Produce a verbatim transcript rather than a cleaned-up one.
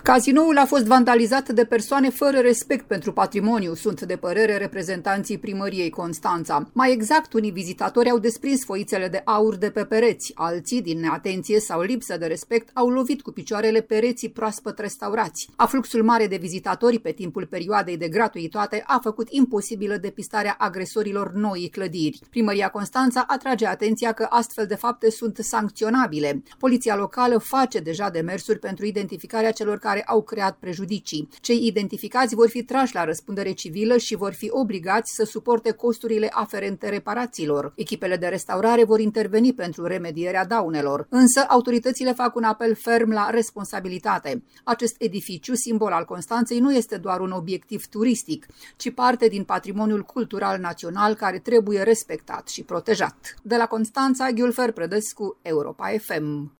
Cazinoul a fost vandalizat de persoane fără respect pentru patrimoniu, sunt de părere reprezentanții primăriei Constanța. Mai exact, unii vizitatori au desprins foițele de aur de pe pereți, alții, din neatenție sau lipsă de respect, au lovit cu picioarele pereții proaspăt restaurați. Afluxul mare de vizitatori pe timpul perioadei de gratuitate a făcut imposibilă depistarea agresorilor noii clădiri. Primăria Constanța atrage atenția că astfel de fapte sunt sancționabile. Poliția locală face deja demersuri pentru identificarea celor care au creat prejudicii. Cei identificați vor fi trași la răspundere civilă și vor fi obligați să suporte costurile aferente reparațiilor. Echipele de restaurare vor interveni pentru remedierea daunelor. Însă, autoritățile fac un apel ferm la responsabilitate. Acest edificiu, simbol al Constanței, nu este doar un obiectiv turistic, ci parte din patrimoniul cultural național care trebuie respectat și protejat. De la Constanța, Ghiulfer Prădescu, Europa F M.